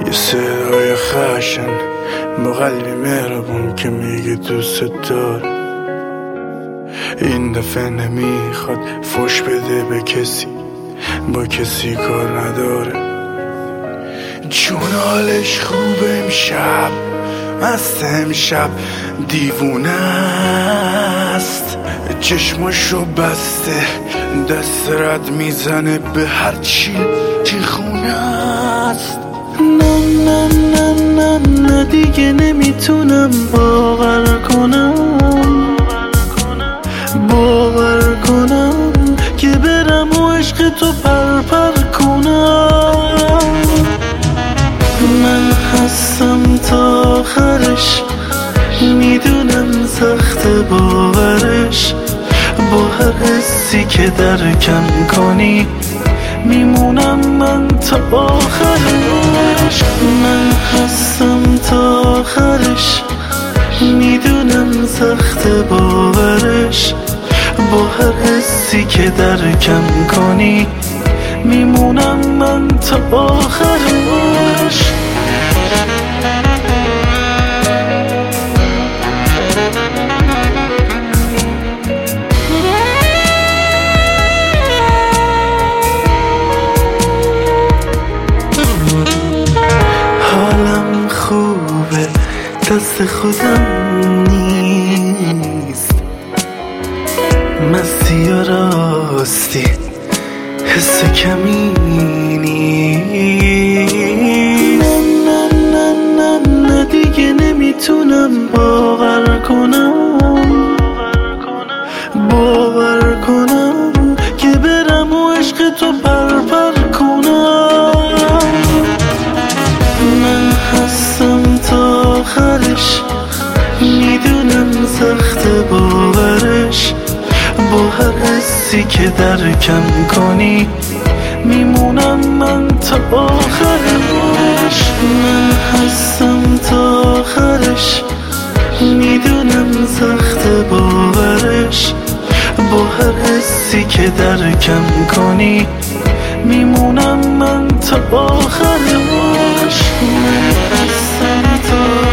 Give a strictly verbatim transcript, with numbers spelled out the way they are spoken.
یه صدای خشن با قلبی مهربون که میگه دوست داره. این دفعه نمیخواد فوش بده به کسی، با کسی کار نداره. چون حالش خوبه امشب، مست امشب دیوونه است. چشماشو بسته دست رد میزنه به هر چی که خونه است. نه نه نه نه نه دیگه نمیتونم باور کنم باور کنم که برم و عشق تو پر پر کنم. من هستم تا آخرش، میدونم سخت باورش. با هر حسی که درکم کنی میمونم من تا آخرش. من هستم تا آخرش، میدونم سخت باورش. با هر حسی که درکم کنی میمونم من تا آخرش. حالم خوبه، دست خودم نیست. مستی و راستی حس کمی نیست. نه نه نه نه دیگه نمیتونم باور کنم باور کنم که برم و عشق تو پر پر کنم. من هستم تا آخرش، میدونم سخت باورش. با هر حسی که درکم کنی میمونم من تا آخرش. من هستم تا آخرش، میدونم سخت باورش. با هر حسی که درکم کنی میمونم من تا آخرش. من هستم تا